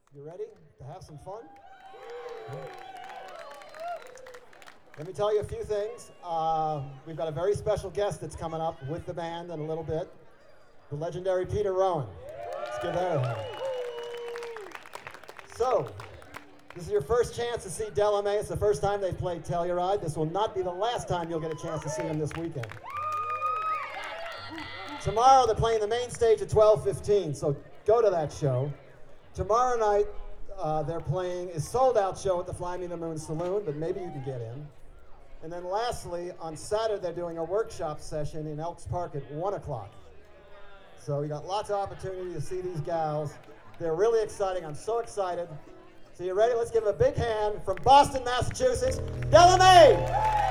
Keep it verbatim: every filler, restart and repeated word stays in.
You ready to have some fun? Let me tell you a few things. Uh, we've got a very special guest that's coming up with the band in a little bit. The legendary Peter Rowan. Let's give that a hand. So, this is your first chance to see Della Mae. It's the first time they've played Telluride. This will not be the last time you'll get a chance to see them this weekend. Tomorrow they're playing the main stage at twelve fifteen, so go to that show. Tomorrow night uh, they're playing a sold-out show at the Fly Me to the Moon Saloon, but maybe you can get in. And then lastly, on Saturday they're doing a workshop session in Elks Park at one o'clock. So you got lots of opportunity to see these gals. They're really exciting. I'm so excited. So you ready? Let's give a big hand from Boston, Massachusetts, Della Mae!